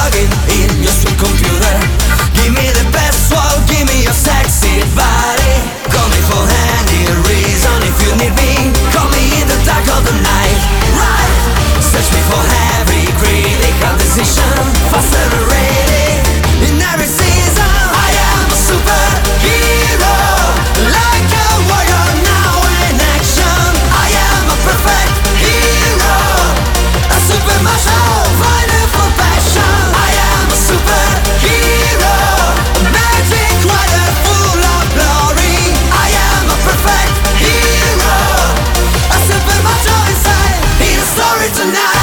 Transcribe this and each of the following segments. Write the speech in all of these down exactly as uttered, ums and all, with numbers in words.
login in your sweet computer. Give me the password, give me your sexy body. Call me for any reason if you need me. Call me in the dark of the night, right? Search me for every critical decision. Faster and ready in every season. I am a superhero, like a warrior now in action. I am a perfect hero, a super macho fighting for passion. I am a superhero, a magic rider full of glory. I am a perfect hero, a super macho inside. Need a story tonight.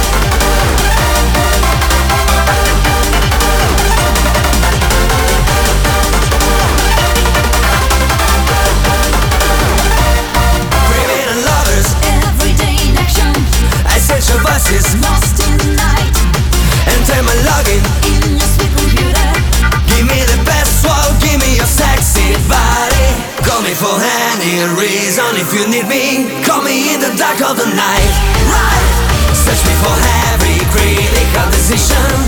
Criminal lovers, Everyday in action, essential voices, lost in the night. enter my login. In your sweet computer, Give me the password, give me your sexy body. Call me for any reason if you need me. Call me in the dark of the night, right? Search me for every critical decision.